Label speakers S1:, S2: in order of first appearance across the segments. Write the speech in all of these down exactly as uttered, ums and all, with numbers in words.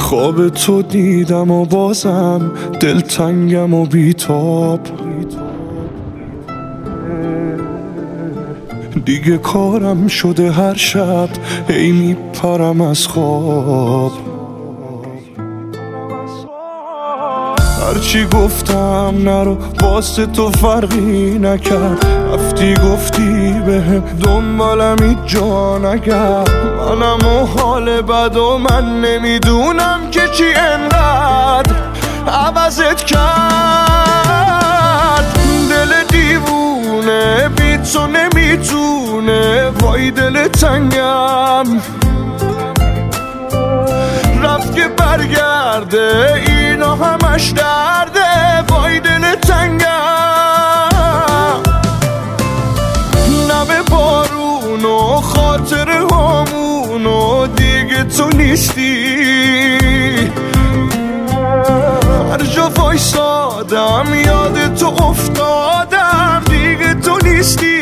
S1: خواب تو دیدم و بازم دلتنگم و بیتاب، دیگه کارم شده هر شب هی میپرم از خواب. هرچی گفتم نرو واسه تو فرقی نکرد، رفتی گفتی بهم دنبالم هیچ جا نگرد. منم و حال بد و من نمیدونم که چی انقدر عوضت کرد. دل دیوونه بی تو نمیتونه، وای دل تنگم رفت که برگرده، اینا همش درده، وای دل تنگم. نم بارون و خاطر همون و دیگه تو نیستی، هر جا وایسادم یاد تو افتادم، دیگه تو نیستی.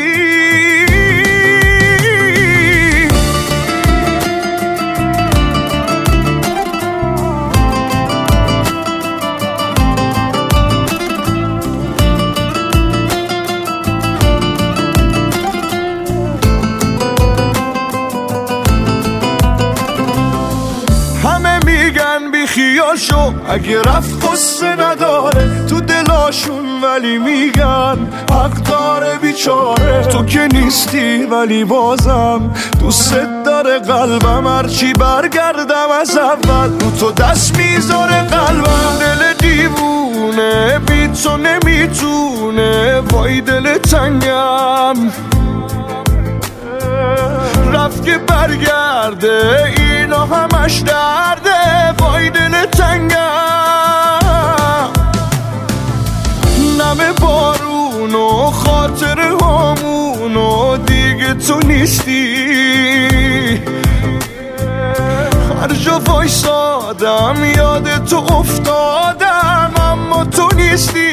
S1: بی خیال شو اگه رفت قصه نداره تو دلاشون، ولی میگن حق داره بیچاره. تو که نیستی ولی بازم دوست داره قلبم، هرچی برگردم از اول رو تو دست میذاره قلبم. دل دیوونه بی تو نمیتونه، وای دل تنگم رفت که برگرده، اینا همش درده، وای دل تنگم. نم بارون و خاطر همون و دیگه تو نیستی، هر جا وایسادم یاد تو افتادم، اما تو نیستی.